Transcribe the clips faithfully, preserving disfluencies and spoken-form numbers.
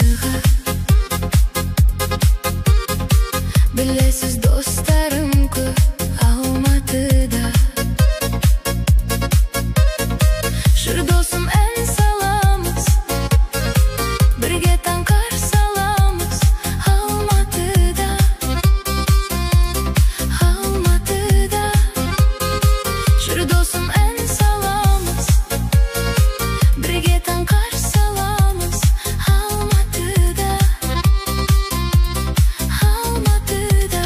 алматыға. Білесіз, достарым көп Алматыда. Жүр досым, ән саламыз, бірге таңқар саламыз Алматыда. Алматыда. Жүр досым, ән саламыз, бірге таңқар саламыз Алматыда. Алматыда.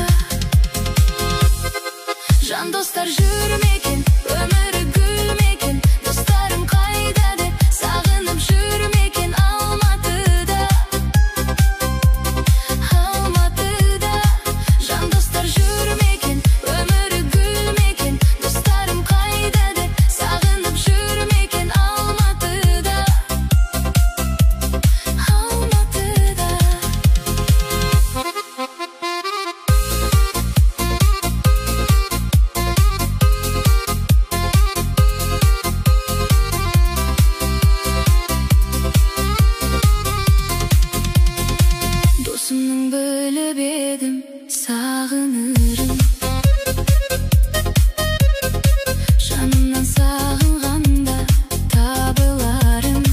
Жан достар жүрмекен, өмірі гүлмекен, достарым қайда деп сағынып жүрмекен Алматыда. Алматыда. Жан достар жүрмекен, өмірі гүлмекен, достарым қайда деп сағынып жүрмекен Алматыда. Алматыда. Досымның біліп едім сағынырын, жанымнан сағынғанда табыларын.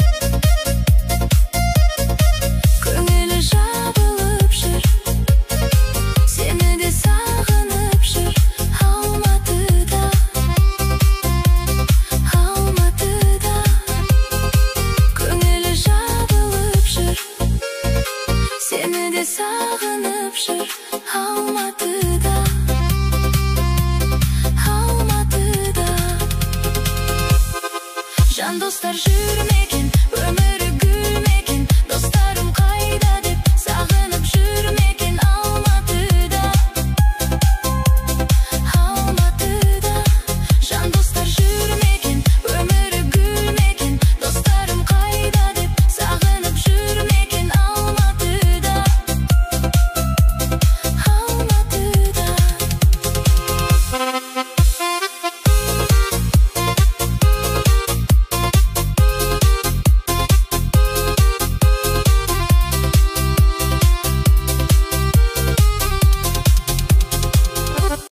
Көңілі жабылып жүр, сені де сағынып жүр Алматыда. Алматыда. Көңілі жабылып жүр, сені де сағынып жүр Алматы.